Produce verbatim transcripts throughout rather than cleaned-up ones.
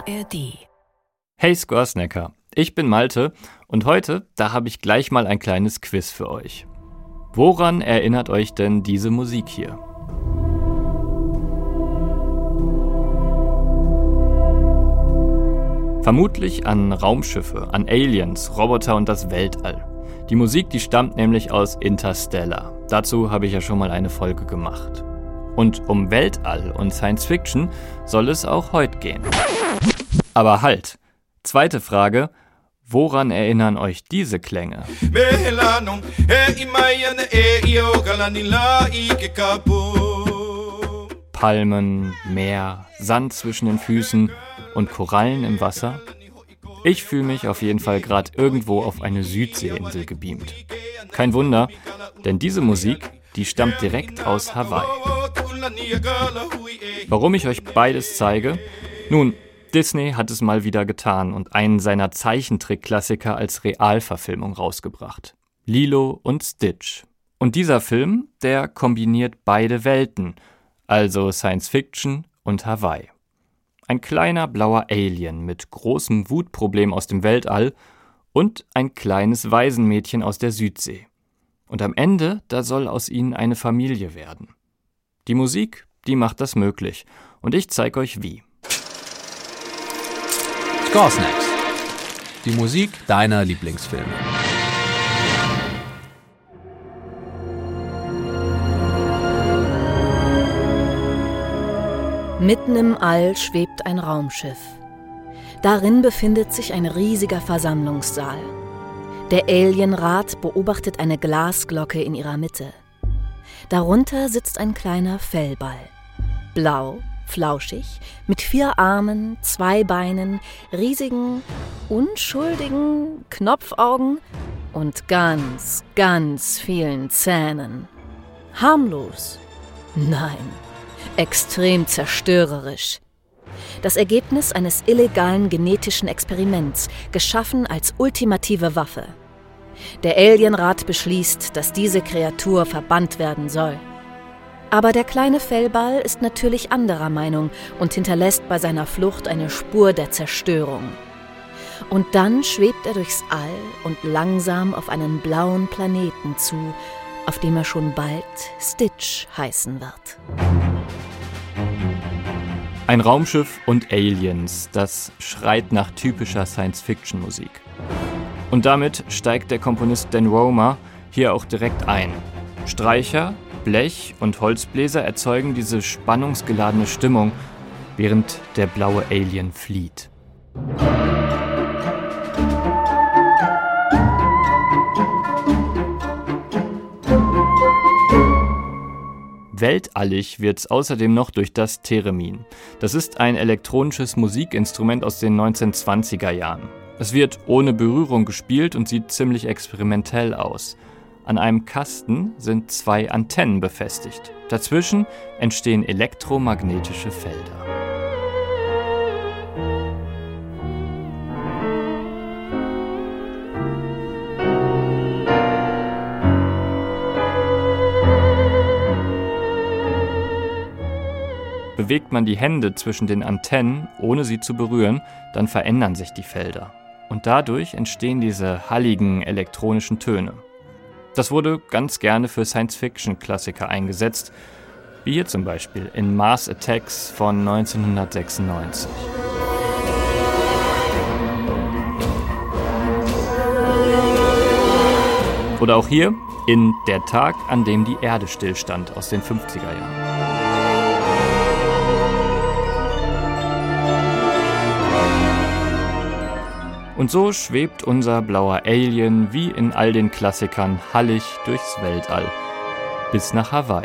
A R D. Hey Scoresnacker, ich bin Malte und heute, da habe ich gleich mal ein kleines Quiz für euch. Woran erinnert euch denn diese Musik hier? Vermutlich an Raumschiffe, an Aliens, Roboter und das Weltall. Die Musik, die stammt nämlich aus Interstellar. Dazu habe ich ja schon mal eine Folge gemacht. Und um Weltall und Science Fiction soll es auch heute gehen. Aber halt! Zweite Frage, woran erinnern euch diese Klänge? Palmen, Meer, Sand zwischen den Füßen und Korallen im Wasser? Ich fühle mich auf jeden Fall gerade irgendwo auf eine Südseeinsel gebeamt. Kein Wunder, denn diese Musik, die stammt direkt aus Hawaii. Warum ich euch beides zeige? Nun, Disney hat es mal wieder getan und einen seiner Zeichentrick-Klassiker als Realverfilmung rausgebracht. Lilo und Stitch. Und dieser Film, der kombiniert beide Welten, also Science Fiction und Hawaii. Ein kleiner blauer Alien mit großem Wutproblem aus dem Weltall und ein kleines Waisenmädchen aus der Südsee. Und am Ende, da soll aus ihnen eine Familie werden. Die Musik, die macht das möglich. Und ich zeige euch wie. Scoresnacks. Die Musik deiner Lieblingsfilme. Mitten im All schwebt ein Raumschiff. Darin befindet sich ein riesiger Versammlungssaal. Der Alienrat beobachtet eine Glasglocke in ihrer Mitte. Darunter sitzt ein kleiner Fellball. Blau, flauschig, mit vier Armen, zwei Beinen, riesigen, unschuldigen Knopfaugen und ganz, ganz vielen Zähnen. Harmlos? Nein, extrem zerstörerisch. Das Ergebnis eines illegalen genetischen Experiments, geschaffen als ultimative Waffe. Der Alienrat beschließt, dass diese Kreatur verbannt werden soll. Aber der kleine Fellball ist natürlich anderer Meinung und hinterlässt bei seiner Flucht eine Spur der Zerstörung. Und dann schwebt er durchs All und langsam auf einen blauen Planeten zu, auf dem er schon bald Stitch heißen wird. Ein Raumschiff und Aliens, das schreit nach typischer Science-Fiction-Musik. Und damit steigt der Komponist Dan Romer hier auch direkt ein. Streicher, Blech und Holzbläser erzeugen diese spannungsgeladene Stimmung, während der blaue Alien flieht. Weltallig wird's außerdem noch durch das Theremin. Das ist ein elektronisches Musikinstrument aus den neunzehnhundertzwanziger Jahren. Es wird ohne Berührung gespielt und sieht ziemlich experimentell aus. An einem Kasten sind zwei Antennen befestigt. Dazwischen entstehen elektromagnetische Felder. Bewegt man die Hände zwischen den Antennen, ohne sie zu berühren, dann verändern sich die Felder. Und dadurch entstehen diese halligen elektronischen Töne. Das wurde ganz gerne für Science-Fiction-Klassiker eingesetzt, wie hier zum Beispiel in Mars Attacks von neunzehnhundertsechsundneunzig. Oder auch hier in Der Tag, an dem die Erde stillstand aus den fünfziger Jahren. Und so schwebt unser blauer Alien wie in all den Klassikern hallig durchs Weltall, bis nach Hawaii.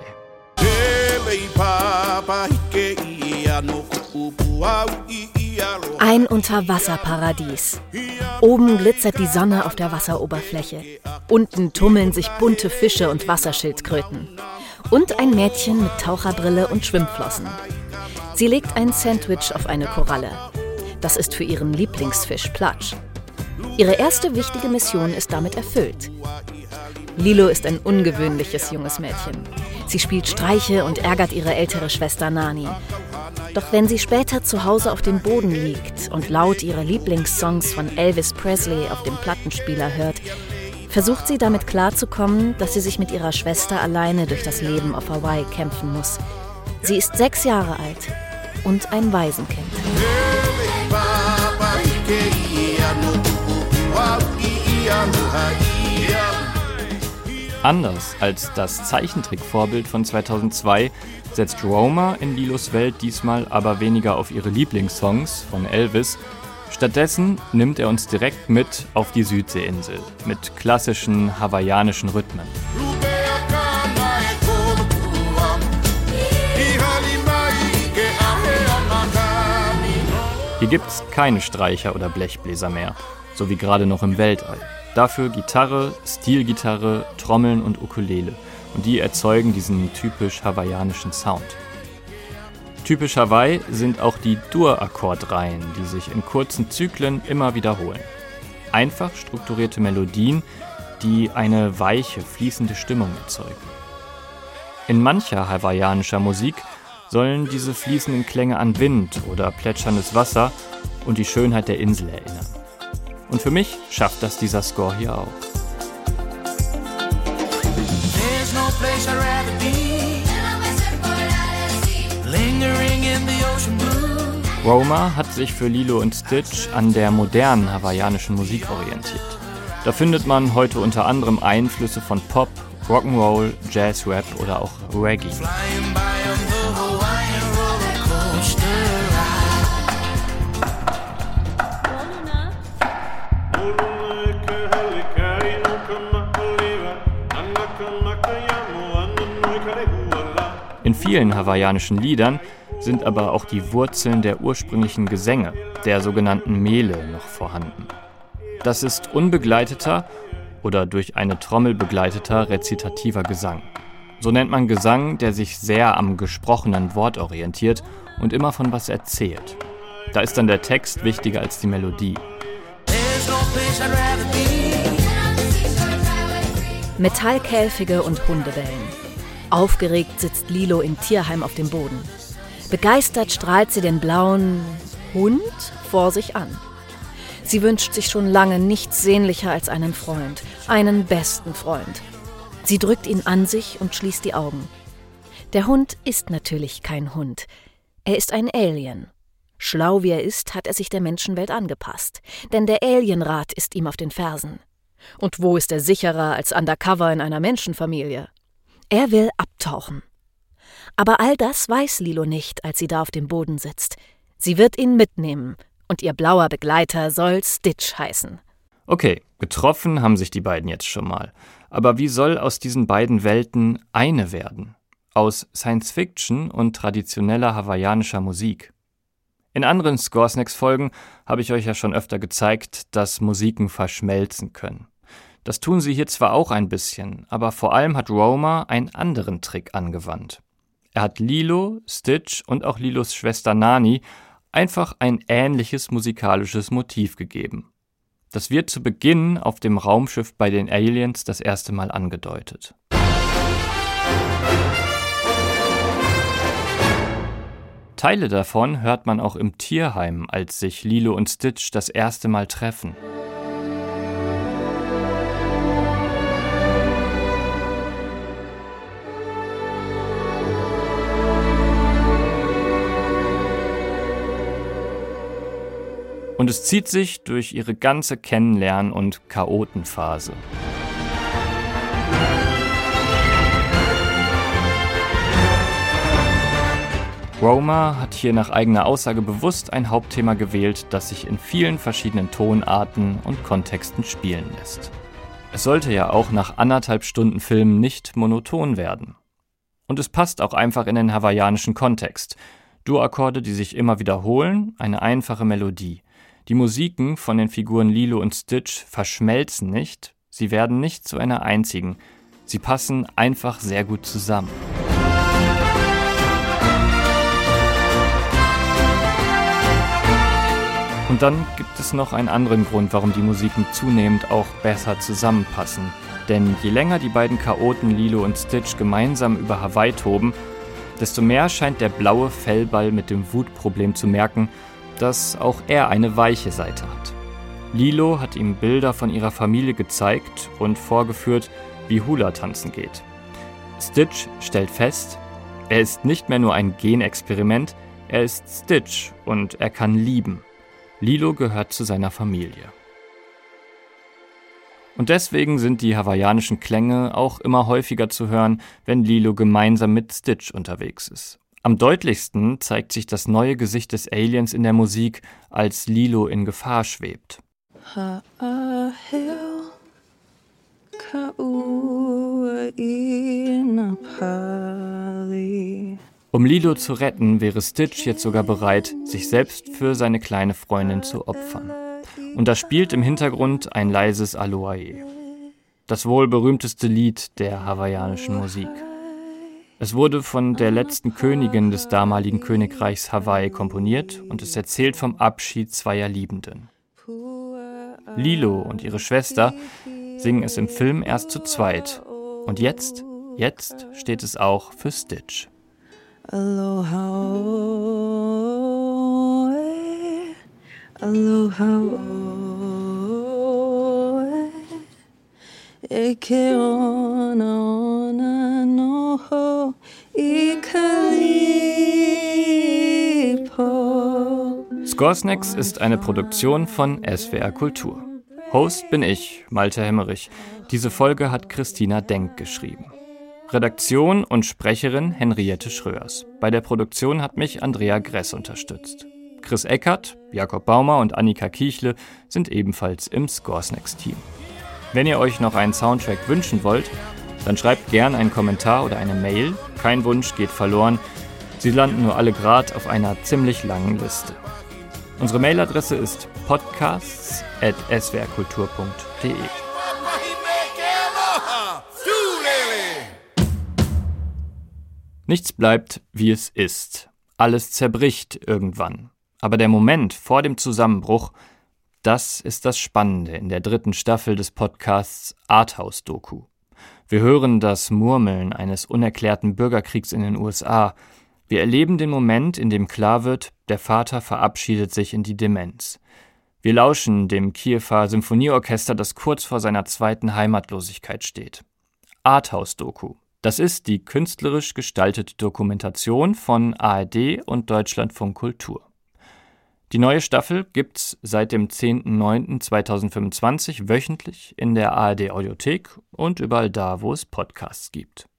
Ein Unterwasserparadies. Oben glitzert die Sonne auf der Wasseroberfläche. Unten tummeln sich bunte Fische und Wasserschildkröten. Und ein Mädchen mit Taucherbrille und Schwimmflossen. Sie legt ein Sandwich auf eine Koralle. Das ist für ihren Lieblingsfisch Platsch. Ihre erste wichtige Mission ist damit erfüllt. Lilo ist ein ungewöhnliches junges Mädchen. Sie spielt Streiche und ärgert ihre ältere Schwester Nani. Doch wenn sie später zu Hause auf dem Boden liegt und laut ihre Lieblingssongs von Elvis Presley auf dem Plattenspieler hört, versucht sie damit klarzukommen, dass sie sich mit ihrer Schwester alleine durch das Leben auf Hawaii kämpfen muss. Sie ist sechs Jahre alt und ein Waisenkind. Anders als das Zeichentrickvorbild von zweitausendzwei setzt Roma in Lilos Welt diesmal aber weniger auf ihre Lieblingssongs von Elvis. Stattdessen nimmt er uns direkt mit auf die Südseeinsel mit klassischen hawaiianischen Rhythmen. Hier gibt's keine Streicher oder Blechbläser mehr, so wie gerade noch im Weltall. Dafür Gitarre, Steelgitarre, Trommeln und Ukulele. Und die erzeugen diesen typisch hawaiianischen Sound. Typisch Hawaii sind auch die Dur-Akkordreihen, die sich in kurzen Zyklen immer wiederholen. Einfach strukturierte Melodien, die eine weiche, fließende Stimmung erzeugen. In mancher hawaiianischer Musik sollen diese fließenden Klänge an Wind oder plätscherndes Wasser und die Schönheit der Insel erinnern. Und für mich schafft das dieser Score hier auch. Roma hat sich für Lilo und Stitch an der modernen hawaiianischen Musik orientiert. Da findet man heute unter anderem Einflüsse von Pop, Rock'n'Roll, Jazz-Rap oder auch Reggae. In vielen hawaiianischen Liedern sind aber auch die Wurzeln der ursprünglichen Gesänge, der sogenannten Mele, noch vorhanden. Das ist unbegleiteter oder durch eine Trommel begleiteter rezitativer Gesang. So nennt man Gesang, der sich sehr am gesprochenen Wort orientiert und immer von was erzählt. Da ist dann der Text wichtiger als die Melodie. Metallkäfige und Hundebellen. Aufgeregt sitzt Lilo im Tierheim auf dem Boden. Begeistert strahlt sie den blauen Hund vor sich an. Sie wünscht sich schon lange nichts sehnlicher als einen Freund, einen besten Freund. Sie drückt ihn an sich und schließt die Augen. Der Hund ist natürlich kein Hund. Er ist ein Alien. Schlau wie er ist, hat er sich der Menschenwelt angepasst. Denn der Alienrat ist ihm auf den Fersen. Und wo ist er sicherer als undercover in einer Menschenfamilie? Er will abtauchen. Aber all das weiß Lilo nicht, als sie da auf dem Boden sitzt. Sie wird ihn mitnehmen und ihr blauer Begleiter soll Stitch heißen. Okay, getroffen haben sich die beiden jetzt schon mal. Aber wie soll aus diesen beiden Welten eine werden? Aus Science-Fiction und traditioneller hawaiianischer Musik. In anderen Scoresnacks-Folgen habe ich euch ja schon öfter gezeigt, dass Musiken verschmelzen können. Das tun sie hier zwar auch ein bisschen, aber vor allem hat Roma einen anderen Trick angewandt. Er hat Lilo, Stitch und auch Lilos Schwester Nani einfach ein ähnliches musikalisches Motiv gegeben. Das wird zu Beginn auf dem Raumschiff bei den Aliens das erste Mal angedeutet. Teile davon hört man auch im Tierheim, als sich Lilo und Stitch das erste Mal treffen. Und es zieht sich durch ihre ganze Kennenlern- und Chaotenphase. Roma hat hier nach eigener Aussage bewusst ein Hauptthema gewählt, das sich in vielen verschiedenen Tonarten und Kontexten spielen lässt. Es sollte ja auch nach anderthalb Stunden Film nicht monoton werden. Und es passt auch einfach in den hawaiianischen Kontext. Dur-Akkorde, die sich immer wiederholen, eine einfache Melodie. Die Musiken von den Figuren Lilo und Stitch verschmelzen nicht, sie werden nicht zu einer einzigen. Sie passen einfach sehr gut zusammen. Und dann gibt es noch einen anderen Grund, warum die Musiken zunehmend auch besser zusammenpassen. Denn je länger die beiden Chaoten Lilo und Stitch gemeinsam über Hawaii toben, desto mehr scheint der blaue Fellball mit dem Wutproblem zu merken, dass auch er eine weiche Seite hat. Lilo hat ihm Bilder von ihrer Familie gezeigt und vorgeführt, wie Hula-Tanzen geht. Stitch stellt fest, er ist nicht mehr nur ein Genexperiment, er ist Stitch und er kann lieben. Lilo gehört zu seiner Familie. Und deswegen sind die hawaiianischen Klänge auch immer häufiger zu hören, wenn Lilo gemeinsam mit Stitch unterwegs ist. Am deutlichsten zeigt sich das neue Gesicht des Aliens in der Musik, als Lilo in Gefahr schwebt. Um Lilo zu retten, wäre Stitch jetzt sogar bereit, sich selbst für seine kleine Freundin zu opfern. Und da spielt im Hintergrund ein leises Aloha-e. Das wohl berühmteste Lied der hawaiianischen Musik. Es wurde von der letzten Königin des damaligen Königreichs Hawaii komponiert und es erzählt vom Abschied zweier Liebenden. Lilo und ihre Schwester singen es im Film erst zu zweit. Und jetzt, jetzt steht es auch für Stitch. Aloha, aloha, eke ona ona noho ikalipo. Scoresnacks ist eine Produktion von S W R Kultur. Host bin ich, Malte Hemmerich. Diese Folge hat Christina Denk geschrieben. Redaktion und Sprecherin Henriette Schröers. Bei der Produktion hat mich Andrea Gress unterstützt. Chris Eckert, Jakob Baumer und Annika Kiechle sind ebenfalls im Scoresnacks-Team. Wenn ihr euch noch einen Soundtrack wünschen wollt, dann schreibt gern einen Kommentar oder eine Mail. Kein Wunsch geht verloren. Sie landen nur alle grad auf einer ziemlich langen Liste. Unsere Mailadresse ist podcasts at s w r kultur punkt d e. Nichts bleibt, wie es ist. Alles zerbricht irgendwann. Aber der Moment vor dem Zusammenbruch, das ist das Spannende in der dritten Staffel des Podcasts Arthouse-Doku. Wir hören das Murmeln eines unerklärten Bürgerkriegs in den U S A. Wir erleben den Moment, in dem klar wird, der Vater verabschiedet sich in die Demenz. Wir lauschen dem Kiewer Symphonieorchester, das kurz vor seiner zweiten Heimatlosigkeit steht. Arthouse-Doku. Das ist die künstlerisch gestaltete Dokumentation von A R D und Deutschlandfunk Kultur. Die neue Staffel gibt's seit dem zehnten neunten zweitausendfünfundzwanzig wöchentlich in der A R D Audiothek und überall da, wo es Podcasts gibt.